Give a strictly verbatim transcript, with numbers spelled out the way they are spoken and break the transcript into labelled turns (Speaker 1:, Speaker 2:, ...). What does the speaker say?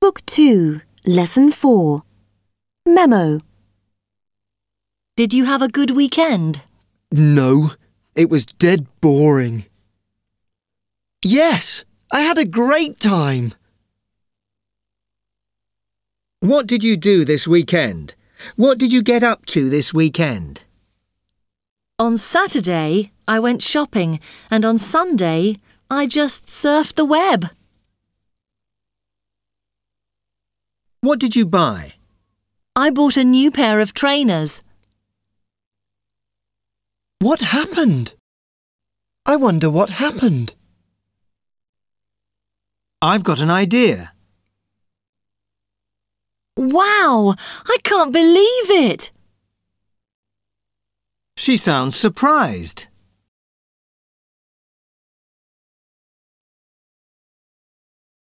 Speaker 1: Book two, Lesson four. Memo.
Speaker 2: Did you have a good weekend?
Speaker 3: No, it was dead boring. Yes, I had a great time.
Speaker 4: What did you do this weekend? What did you get up to this weekend?
Speaker 2: On Saturday, I went shopping, and on Sunday, I just surfed the web.
Speaker 4: What did you buy?
Speaker 2: I bought a new pair of trainers.
Speaker 3: What happened? I wonder what happened.
Speaker 4: I've got an idea.
Speaker 2: Wow! I can't believe it!
Speaker 4: She sounds surprised.